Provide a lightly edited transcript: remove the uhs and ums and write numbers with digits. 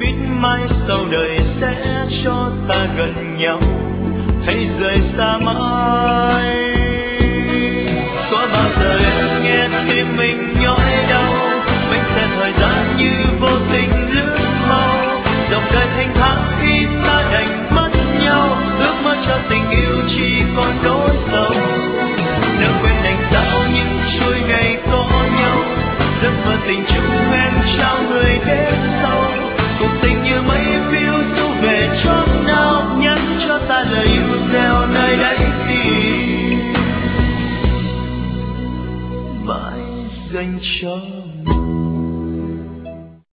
biết mai sau đời sẽ cho ta gần nhau hay rời xa mãi. Có bao giờ em nghe tim mình nhói đau, mình sẽ thời gian như vô tình lướt mau, dòng đời thanh thang khi ta đành mất nhau, ước mơ cho tình yêu chỉ còn nỗi sầu. Nỡ quên đành sao những chuỗi ngày có nhau, giấc mơ tình chung em trao người đến sau. Cuộc tình như mây phiêu du về chốn nào, nhắn cho ta lời yêu gieo nơi đáy tim mãi dành cho